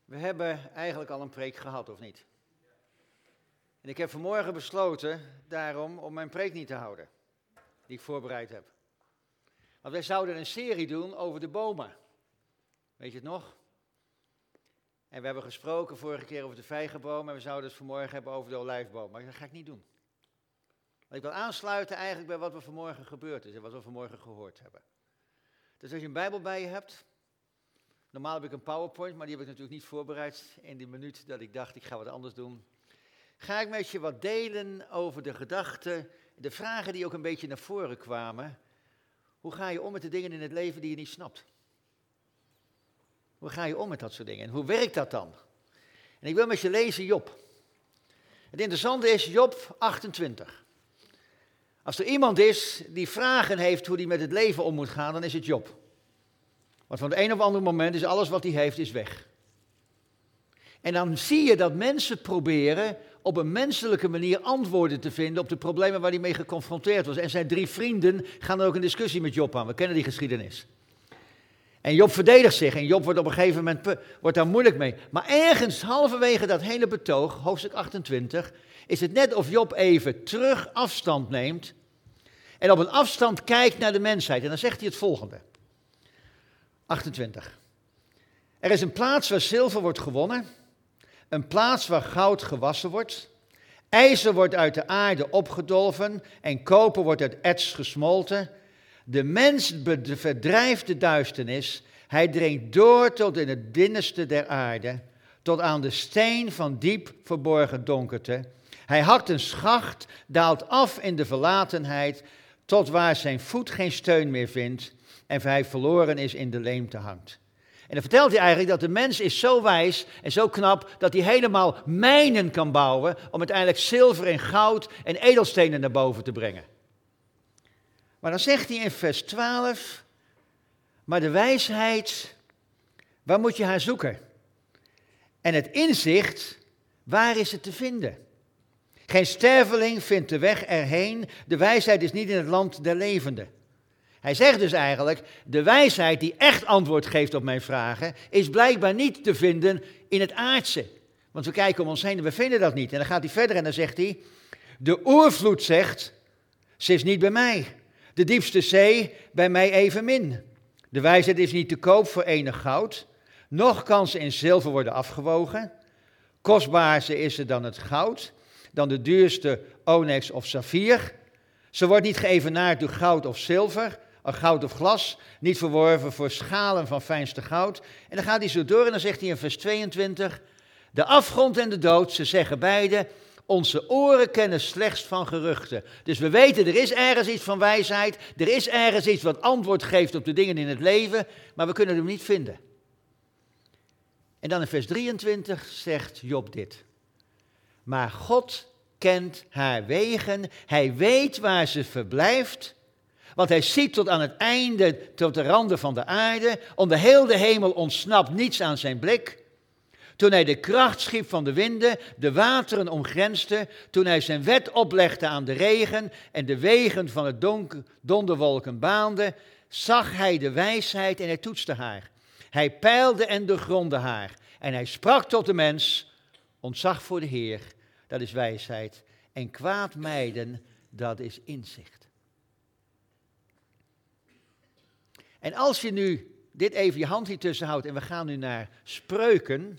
We hebben eigenlijk al een preek gehad, of niet? En ik heb vanmorgen besloten daarom om mijn preek niet te houden, die ik voorbereid heb. Want wij zouden een serie doen over de bomen. Weet je het nog? En we hebben gesproken vorige keer over de vijgenboom en we zouden het vanmorgen hebben over de olijfboom. Maar dat ga ik niet doen. Want ik wil aansluiten eigenlijk bij wat er vanmorgen gebeurd is en wat we vanmorgen gehoord hebben. Dus als je een Bijbel bij je hebt, normaal heb ik een PowerPoint, maar die heb ik natuurlijk niet voorbereid in die minuut dat ik dacht ik ga wat anders doen. Ga ik met je wat delen over de gedachten, de vragen die ook een beetje naar voren kwamen. Hoe ga je om met de dingen in het leven die je niet snapt? Hoe ga je om met dat soort dingen? En hoe werkt dat dan? En ik wil met je lezen Job. Het interessante is Job 28. Als er iemand is die vragen heeft hoe hij met het leven om moet gaan, dan is het Job. Want van het een of ander moment is alles wat hij heeft is weg. En dan zie je dat mensen proberen op een menselijke manier antwoorden te vinden op de problemen waar hij mee geconfronteerd was. En zijn 3 vrienden gaan er ook een discussie met Job aan. We kennen die geschiedenis. En Job verdedigt zich en Job wordt op een gegeven moment wordt daar moeilijk mee. Maar ergens halverwege dat hele betoog, hoofdstuk 28, is het net of Job even terug afstand neemt en op een afstand kijkt naar de mensheid. En dan zegt hij het volgende. 28. Er is een plaats waar zilver wordt gewonnen, een plaats waar goud gewassen wordt. IJzer wordt uit de aarde opgedolven en koper wordt uit erts gesmolten. De mens verdrijft de duisternis, hij dringt door tot in het binnenste der aarde, tot aan de steen van diep verborgen donkerte. Hij hakt een schacht, daalt af in de verlatenheid, tot waar zijn voet geen steun meer vindt en hij verloren is in de leemte hangt. En dan vertelt hij eigenlijk dat de mens is zo wijs en zo knap dat hij helemaal mijnen kan bouwen om uiteindelijk zilver en goud en edelstenen naar boven te brengen. Maar dan zegt hij in vers 12, maar de wijsheid, waar moet je haar zoeken? En het inzicht, waar is het te vinden? Geen sterveling vindt de weg erheen, de wijsheid is niet in het land der levenden. Hij zegt dus eigenlijk, de wijsheid die echt antwoord geeft op mijn vragen, is blijkbaar niet te vinden in het aardse. Want we kijken om ons heen en we vinden dat niet. En dan gaat hij verder en dan zegt hij, de oervloed zegt, ze is niet bij mij. De diepste zee bij mij evenmin. De wijsheid is niet te koop voor enig goud, noch kan ze in zilver worden afgewogen. Kostbaarder is ze dan het goud, dan de duurste onyx of saffier. Ze wordt niet geëvenaard door goud of zilver, goud of glas, niet verworven voor schalen van fijnste goud. En dan gaat hij zo door en dan zegt hij in vers 22, de afgrond en de dood, ze zeggen beide, onze oren kennen slechts van geruchten. Dus we weten, er is ergens iets van wijsheid, er is ergens iets wat antwoord geeft op de dingen in het leven, maar we kunnen hem niet vinden. En dan in vers 23 zegt Job dit. Maar God kent haar wegen, hij weet waar ze verblijft, want hij ziet tot aan het einde, tot de randen van de aarde, onder heel de hemel ontsnapt niets aan zijn blik. Toen hij de kracht schiep van de winden, de wateren omgrensde, toen hij zijn wet oplegde aan de regen en de wegen van het donderwolken baande, zag hij de wijsheid en hij toetste haar. Hij peilde en doorgrondde haar en hij sprak tot de mens, ontzag voor de Heer, dat is wijsheid, en kwaad mijden, dat is inzicht. En als je nu dit even je hand hier tussen houdt en we gaan nu naar Spreuken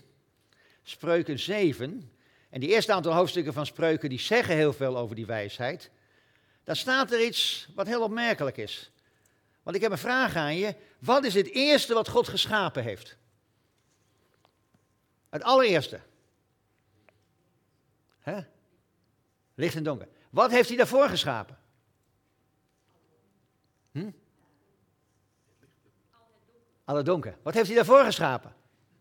7, en die eerste aantal hoofdstukken van Spreuken die zeggen heel veel over die wijsheid, dan staat er iets wat heel opmerkelijk is. Want ik heb een vraag aan je, wat is het eerste wat God geschapen heeft? Het allereerste. Licht en donker. Wat heeft hij daarvoor geschapen? Alle donker. Wat heeft hij daarvoor geschapen?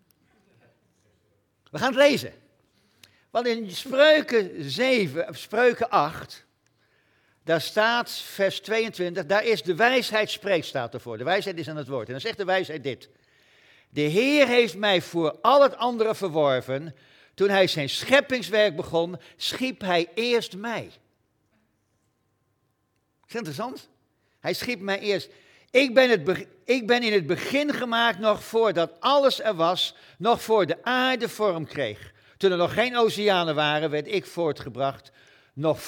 We gaan het lezen. Want in Spreuken 8, daar staat vers 22, daar is de wijsheid spreekt, staat ervoor. De wijsheid is aan het woord. En dan zegt de wijsheid dit. De Heer heeft mij voor al het andere verworven. Toen hij zijn scheppingswerk begon, schiep hij eerst mij. Is dat interessant? Hij schiep mij eerst. Ik ben in het begin gemaakt, nog voordat alles er was, nog voor de aarde vorm kreeg. Toen er nog geen oceanen waren, werd ik voortgebracht. Nog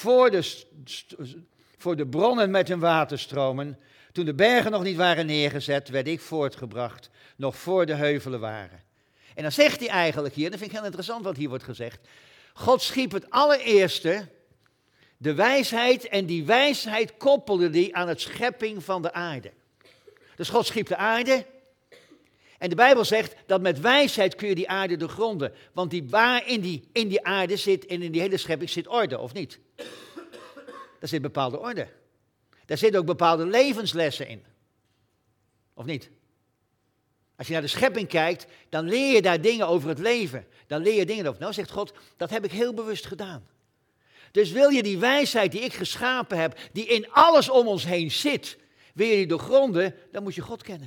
voor de bronnen met hun waterstromen. Toen de bergen nog niet waren neergezet, werd ik voortgebracht. Nog voor de heuvelen waren. En dan zegt hij eigenlijk hier, dat vind ik heel interessant wat hier wordt gezegd. God schiep het allereerste, de wijsheid, en die wijsheid koppelde die aan het schepping van de aarde. Dus God schiep de aarde. En de Bijbel zegt dat met wijsheid kun je die aarde doorgronden. Want in die aarde zit en in die hele schepping zit orde, of niet? Daar zit bepaalde orde. Daar zitten ook bepaalde levenslessen in. Of niet? Als je naar de schepping kijkt, dan leer je daar dingen over het leven. Dan leer je dingen over. Nou, zegt God, dat heb ik heel bewust gedaan. Dus wil je die wijsheid die ik geschapen heb, die in alles om ons heen zit, wil je die doorgronden, dan moet je God kennen.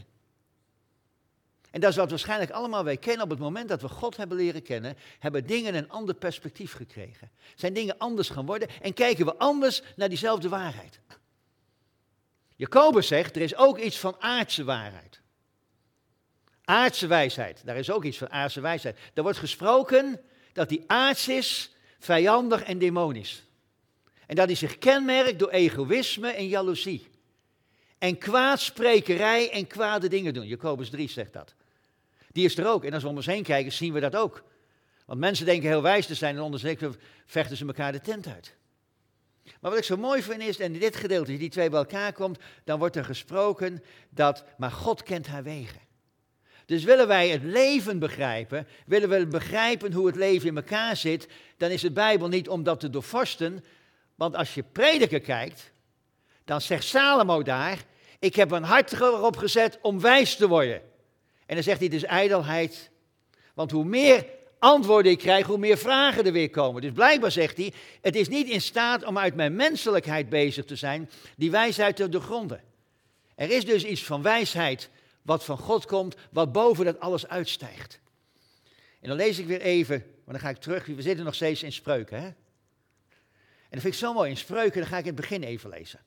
En dat is wat waarschijnlijk allemaal wij kennen. Op het moment dat we God hebben leren kennen, hebben dingen een ander perspectief gekregen. Zijn dingen anders gaan worden en kijken we anders naar diezelfde waarheid. Jacobus zegt, er is ook iets van aardse waarheid. Aardse wijsheid, daar is ook iets van aardse wijsheid. Er wordt gesproken dat die aards is, vijandig en demonisch. En dat hij zich kenmerkt door egoïsme en jaloezie. En kwaadsprekerij en kwade dingen doen. Jacobus 3 zegt dat. Die is er ook. En als we om ons heen kijken, zien we dat ook. Want mensen denken heel wijs te zijn en ondertussen vechten ze elkaar de tent uit. Maar wat ik zo mooi vind is, en in dit gedeelte, als die twee bij elkaar komt, dan wordt er gesproken dat, maar God kent haar wegen. Dus willen wij het leven begrijpen, willen we begrijpen hoe het leven in elkaar zit, dan is de Bijbel niet om dat te doorvorsten. Want als je Prediker kijkt, dan zegt Salomo daar, ik heb mijn hart erop gezet om wijs te worden. En dan zegt hij, het is ijdelheid. Want hoe meer antwoorden ik krijg, hoe meer vragen er weer komen. Dus blijkbaar zegt hij, het is niet in staat om uit mijn menselijkheid bezig te zijn, die wijsheid te doorgronden. Er is dus iets van wijsheid wat van God komt, wat boven dat alles uitstijgt. En dan lees ik weer even, maar dan ga ik terug, we zitten nog steeds in Spreuken. Hè? En dat vind ik zo mooi, in Spreuken, dan ga ik in het begin even lezen.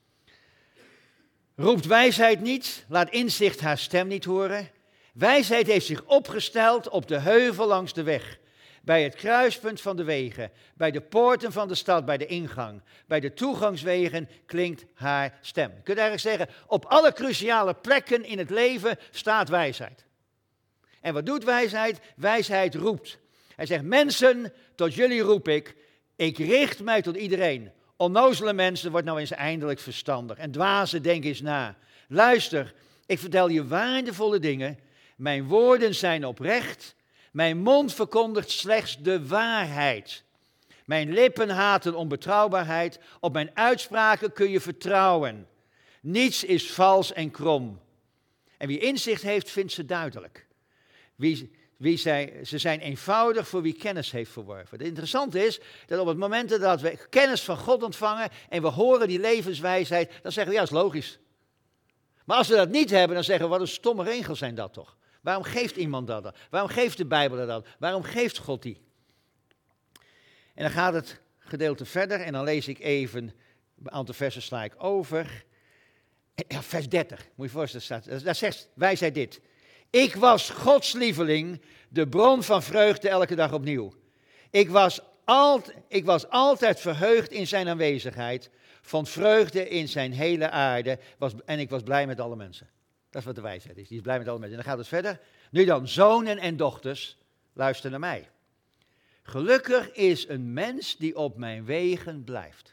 Roept wijsheid niet, laat inzicht haar stem niet horen. Wijsheid heeft zich opgesteld op de heuvel langs de weg, bij het kruispunt van de wegen, bij de poorten van de stad, bij de ingang, bij de toegangswegen klinkt haar stem. Je kunt eigenlijk zeggen, op alle cruciale plekken in het leven staat wijsheid. En wat doet wijsheid? Wijsheid roept. Hij zegt, mensen, tot jullie roep ik richt mij tot iedereen. Onnozele mensen, wordt nou eens eindelijk verstandig. En dwazen, denk eens na. Luister, ik vertel je waardevolle dingen. Mijn woorden zijn oprecht. Mijn mond verkondigt slechts de waarheid. Mijn lippen haten onbetrouwbaarheid. Op mijn uitspraken kun je vertrouwen. Niets is vals en krom. En wie inzicht heeft, vindt ze duidelijk. Ze zijn eenvoudig voor wie kennis heeft verworven. Het interessante is dat op het moment dat we kennis van God ontvangen en we horen die levenswijsheid, dan zeggen we ja, dat is logisch. Maar als we dat niet hebben, dan zeggen we wat een stomme regels zijn dat toch. Waarom geeft iemand dat dan? Waarom geeft de Bijbel dat? Waarom geeft God die? En dan gaat het gedeelte verder en dan lees ik even, een aantal versen sla ik over. Ja, vers 30, moet je voorstellen, daar zegt wijsheid dit. Ik was Gods lieveling, de bron van vreugde elke dag opnieuw. Ik was altijd verheugd in zijn aanwezigheid, vond vreugde in zijn hele aarde en ik was blij met alle mensen. Dat is wat de wijsheid is, die is blij met alle mensen. En dan gaat het verder. Nu dan, zonen en dochters, luister naar mij. Gelukkig is een mens die op mijn wegen blijft.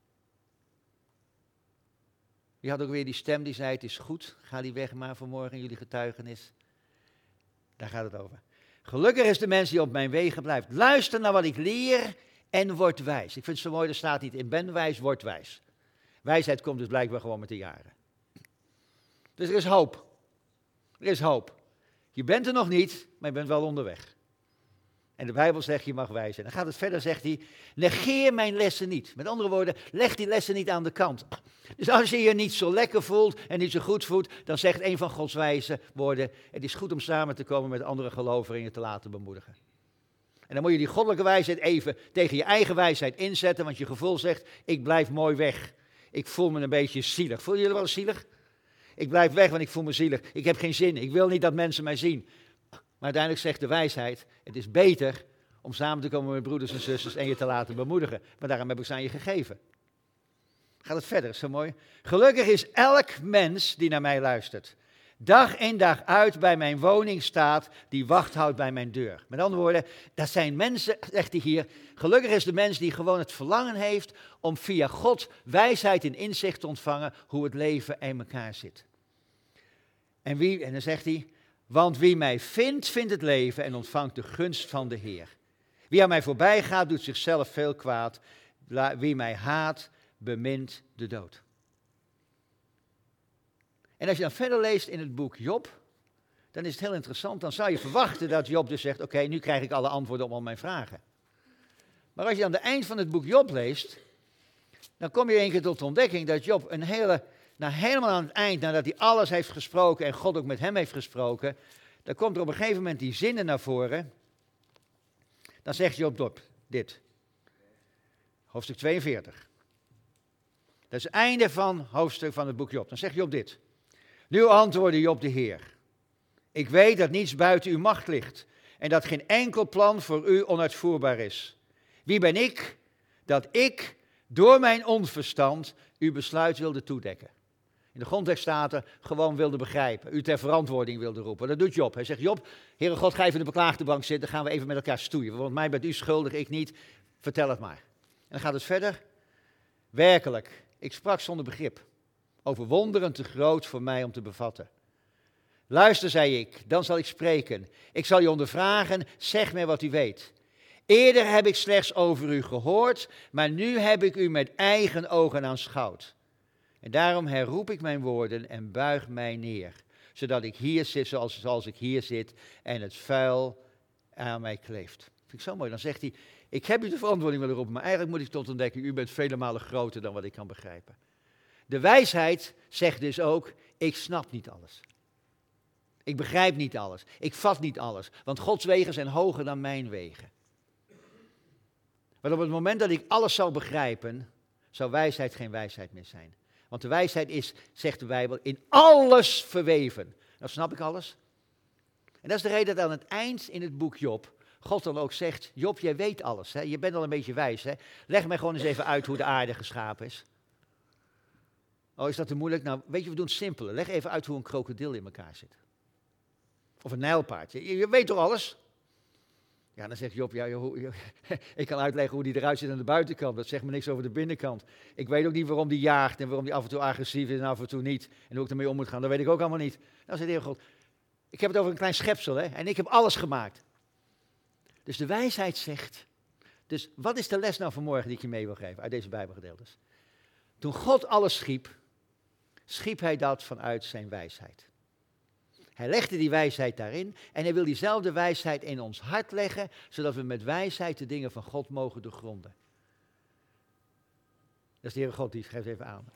Je had ook weer die stem die zei, het is goed, ga die weg maar vanmorgen, jullie getuigenis. Daar gaat het over. Gelukkig is de mens die op mijn wegen blijft. Luister naar wat ik leer en word wijs. Ik vind het zo mooi, er staat niet in ben wijs, word wijs. Wijsheid komt dus blijkbaar gewoon met de jaren. Dus er is hoop. Er is hoop. Je bent er nog niet, maar je bent wel onderweg. En de Bijbel zegt, je mag wijs zijn. Dan gaat het verder, zegt hij, negeer mijn lessen niet. Met andere woorden, leg die lessen niet aan de kant. Dus als je je niet zo lekker voelt en niet zo goed voelt, dan zegt een van Gods wijze woorden, het is goed om samen te komen met andere gelovigen en je te laten bemoedigen. En dan moet je die goddelijke wijsheid even tegen je eigen wijsheid inzetten, want je gevoel zegt, ik blijf mooi weg. Ik voel me een beetje zielig. Voelen jullie wel eens zielig? Ik blijf weg, want ik voel me zielig. Ik heb geen zin. Ik wil niet dat mensen mij zien. Maar uiteindelijk zegt de wijsheid, het is beter om samen te komen met broeders en zusters en je te laten bemoedigen. Maar daarom heb ik ze aan je gegeven. Gaat het verder, is zo mooi. Gelukkig is elk mens die naar mij luistert. Dag in dag uit bij mijn woning staat, die wacht houdt bij mijn deur. Met andere woorden, dat zijn mensen, zegt hij hier, gelukkig is de mens die gewoon het verlangen heeft om via God wijsheid en inzicht te ontvangen hoe het leven in elkaar zit. En dan zegt hij, want wie mij vindt, vindt het leven en ontvangt de gunst van de Heer. Wie aan mij voorbij gaat, doet zichzelf veel kwaad. Wie mij haat, bemint de dood. En als je dan verder leest in het boek Job, dan is het heel interessant. Dan zou je verwachten dat Job dus zegt, oké, nu krijg ik alle antwoorden op al mijn vragen. Maar als je aan het eind van het boek Job leest, dan kom je één keer tot de ontdekking dat Job helemaal aan het eind, nadat hij alles heeft gesproken en God ook met hem heeft gesproken, dan komt er op een gegeven moment die zinnen naar voren. Dan zegt Job dit. Hoofdstuk 42. Dat is het einde van hoofdstuk van het boek Job. Dan zegt Job dit. Nu antwoordde Job de Heer. Ik weet dat niets buiten uw macht ligt en dat geen enkel plan voor u onuitvoerbaar is. Wie ben ik, dat ik door mijn onverstand uw besluit wilde toedekken? In de grondtekst staat er gewoon wilde begrijpen, u ter verantwoording wilde roepen. Dat doet Job. Hij zegt, Job, Heere God, ga even in de beklaagde bank zitten, gaan we even met elkaar stoeien. Want mij bent u schuldig, ik niet. Vertel het maar. En dan gaat het verder. Werkelijk, ik sprak zonder begrip. Over wonderen te groot voor mij om te bevatten. Luister, zei ik, dan zal ik spreken. Ik zal je ondervragen, zeg mij wat u weet. Eerder heb ik slechts over u gehoord, maar nu heb ik u met eigen ogen aanschouwd. En daarom herroep ik mijn woorden en buig mij neer, zodat ik hier zit zoals ik hier zit en het vuil aan mij kleeft. Vind ik zo mooi. Dan zegt hij, ik heb u de verantwoording willen roepen, maar eigenlijk moet ik tot ontdekken, u bent vele malen groter dan wat ik kan begrijpen. De wijsheid zegt dus ook, ik snap niet alles. Ik begrijp niet alles. Ik vat niet alles. Want Gods wegen zijn hoger dan mijn wegen. Maar op het moment dat ik alles zou begrijpen, zou wijsheid geen wijsheid meer zijn. Want de wijsheid is, zegt de Bijbel, in alles verweven. Nou snap ik alles. En dat is de reden dat aan het eind in het boek Job, God dan ook zegt, Job, jij weet alles. Hè? Je bent al een beetje wijs. Hè? Leg mij gewoon eens even uit hoe de aarde geschapen is. Oh, is dat te moeilijk? Nou, weet je, we doen het simpeler. Leg even uit hoe een krokodil in elkaar zit. Of een nijlpaard. Je weet toch alles? Ja, dan zegt Job, ik kan uitleggen hoe die eruit ziet aan de buitenkant. Dat zegt me niks over de binnenkant. Ik weet ook niet waarom die jaagt en waarom die af en toe agressief is en af en toe niet. En hoe ik ermee om moet gaan, dat weet ik ook allemaal niet. Dan zegt de Heer God, ik heb het over een klein schepsel, hè? En ik heb alles gemaakt. Dus de wijsheid zegt, dus wat is de les nou vanmorgen die ik je mee wil geven uit deze Bijbelgedeeltes? Toen God alles schiep hij dat vanuit zijn wijsheid. Hij legde die wijsheid daarin en hij wil diezelfde wijsheid in ons hart leggen, zodat we met wijsheid de dingen van God mogen doorgronden. Dat is de Heere God, die geeft even aan.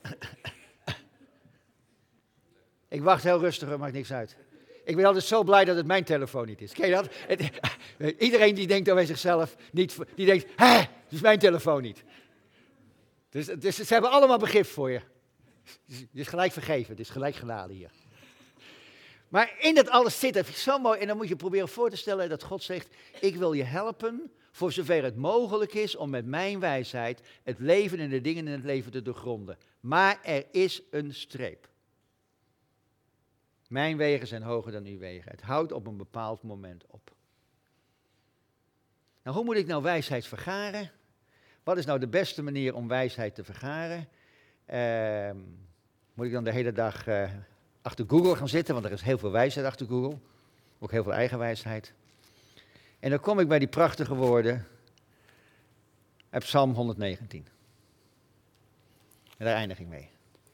Ik wacht heel rustig, er maakt niks uit. Ik ben altijd zo blij dat het mijn telefoon niet is. Ken je dat? Iedereen die denkt bij zichzelf, die denkt, het is mijn telefoon niet. Dus ze hebben allemaal begrip voor je. Het is gelijk vergeven, het is gelijk genade hier. Maar in dat alles zit, dat vind ik zo mooi, en dan moet je proberen voor te stellen dat God zegt, ik wil je helpen, voor zover het mogelijk is, om met mijn wijsheid het leven en de dingen in het leven te doorgronden. Maar er is een streep. Mijn wegen zijn hoger dan uw wegen. Het houdt op een bepaald moment op. Nou, hoe moet ik nou wijsheid vergaren? Wat is nou de beste manier om wijsheid te vergaren? Moet ik dan de hele dag achter Google gaan zitten, want er is heel veel wijsheid achter Google. Ook heel veel eigen wijsheid. En dan kom ik bij die prachtige woorden uit Psalm 119. En daar eindig ik mee.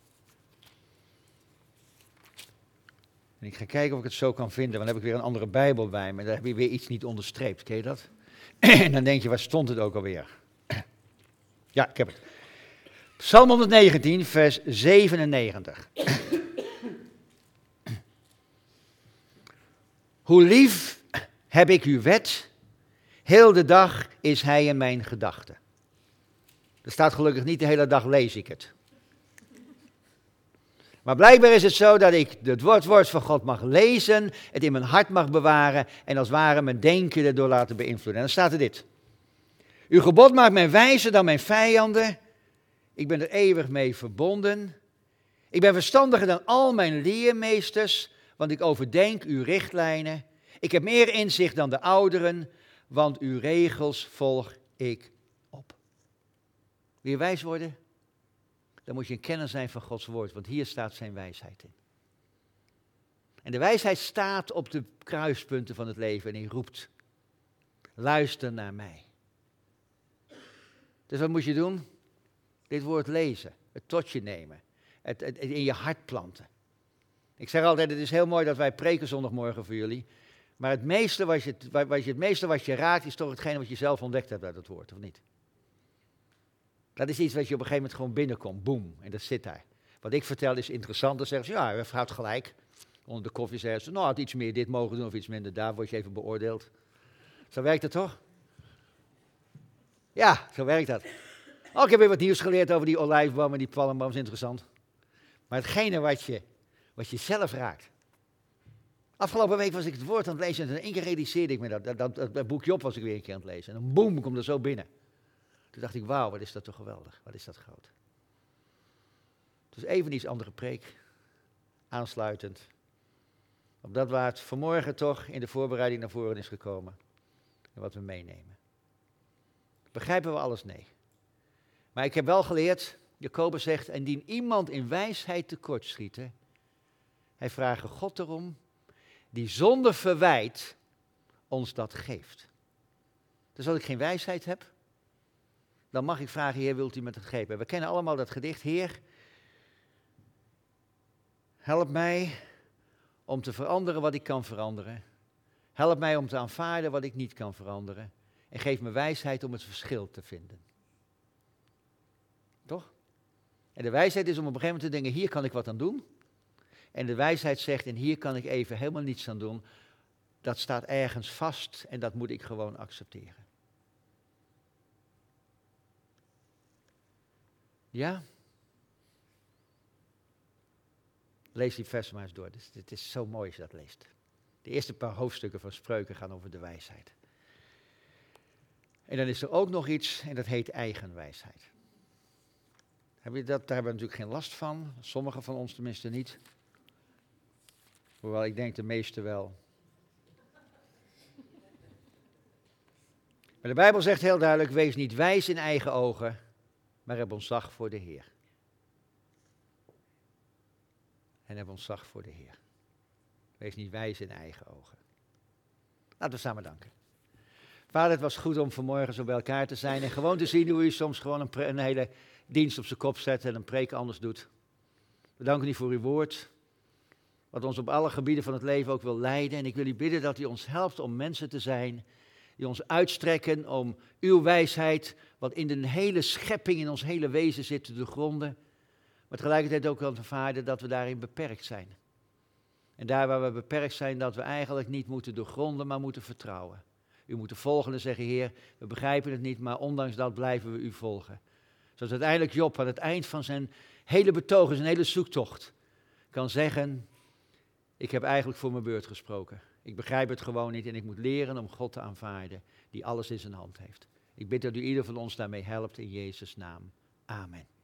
En ik ga kijken of ik het zo kan vinden, want dan heb ik weer een andere Bijbel bij me. Daar heb je weer iets niet onderstreept, ken je dat? En dan denk je, waar stond het ook alweer? Ja, ik heb het. Psalm 119, vers 97. Hoe lief heb ik uw wet, heel de dag is hij in mijn gedachten. Er staat gelukkig niet de hele dag lees ik het. Maar blijkbaar is het zo dat ik het woord van God mag lezen, het in mijn hart mag bewaren en als het ware mijn denken erdoor laten beïnvloeden. En dan staat er dit. Uw gebod maakt mij wijzer dan mijn vijanden. Ik ben er eeuwig mee verbonden. Ik ben verstandiger dan al mijn leermeesters, want ik overdenk uw richtlijnen. Ik heb meer inzicht dan de ouderen, want uw regels volg ik op. Wil je wijs worden? Dan moet je een kenner zijn van Gods woord, want hier staat zijn wijsheid in. En de wijsheid staat op de kruispunten van het leven en hij roept, luister naar mij. Dus wat moet je doen? Dit woord lezen, het tot je nemen, het in je hart planten. Ik zeg altijd, het is heel mooi dat wij preken zondagmorgen voor jullie, maar het meeste wat je raakt is toch hetgene wat je zelf ontdekt hebt uit het woord, of niet? Dat is iets wat je op een gegeven moment gewoon binnenkomt, boem, en dat zit daar. Wat ik vertel is interessant, dan zeggen ze, ja, u had gelijk. Onder de koffie zeggen ze, nou, had iets meer dit mogen doen of iets minder daar, word je even beoordeeld. Zo werkt het toch? Ja, zo werkt dat. Oh, ik heb weer wat nieuws geleerd over die olijfboom en die palmboom, is interessant. Maar hetgene wat je zelf raakt. Afgelopen week was ik het woord aan het lezen en in één keer realiseerde ik me dat boekje op was ik weer een keer aan het lezen. En dan boem, komt er zo binnen. Toen dacht ik, wauw, wat is dat toch geweldig, wat is dat groot. Dus even iets andere preek, aansluitend. Op dat waar het vanmorgen toch in de voorbereiding naar voren is gekomen. En wat we meenemen. Begrijpen we alles? Nee. Maar ik heb wel geleerd, Jacobus zegt, indien iemand in wijsheid tekortschieten, hij vraagt God erom, die zonder verwijt ons dat geeft. Dus als ik geen wijsheid heb, dan mag ik vragen, Heer, wilt u me dat geven? We kennen allemaal dat gedicht, Heer, help mij om te veranderen wat ik kan veranderen. Help mij om te aanvaarden wat ik niet kan veranderen. En geef me wijsheid om het verschil te vinden. Toch? En de wijsheid is om op een gegeven moment te denken, hier kan ik wat aan doen. En de wijsheid zegt, en hier kan ik even helemaal niets aan doen. Dat staat ergens vast en dat moet ik gewoon accepteren. Ja? Lees die vers maar eens door. Het is zo mooi als je dat leest. De eerste paar hoofdstukken van Spreuken gaan over de wijsheid. En dan is er ook nog iets en dat heet eigenwijsheid. Daar hebben we natuurlijk geen last van. Sommigen van ons tenminste niet. Hoewel ik denk de meesten wel. Maar de Bijbel zegt heel duidelijk, wees niet wijs in eigen ogen, maar heb ontzag voor de Heer. En heb ontzag voor de Heer. Wees niet wijs in eigen ogen. Laten we samen danken. Vader, het was goed om vanmorgen zo bij elkaar te zijn en gewoon te zien hoe u soms gewoon een hele dienst op zijn kop zet en een preek anders doet. We danken u voor uw woord, wat ons op alle gebieden van het leven ook wil leiden. En ik wil u bidden dat u ons helpt om mensen te zijn die ons uitstrekken om uw wijsheid, wat in de hele schepping, in ons hele wezen zit, te doorgronden. Maar tegelijkertijd ook aan ervaren dat we daarin beperkt zijn. En daar waar we beperkt zijn, dat we eigenlijk niet moeten doorgronden, maar moeten vertrouwen. U moet de volgende zeggen, Heer, we begrijpen het niet, maar ondanks dat blijven we u volgen. Zodat uiteindelijk Job aan het eind van zijn hele betoog, zijn hele zoektocht, kan zeggen, ik heb eigenlijk voor mijn beurt gesproken. Ik begrijp het gewoon niet en ik moet leren om God te aanvaarden, die alles in zijn hand heeft. Ik bid dat u ieder van ons daarmee helpt in Jezus' naam. Amen.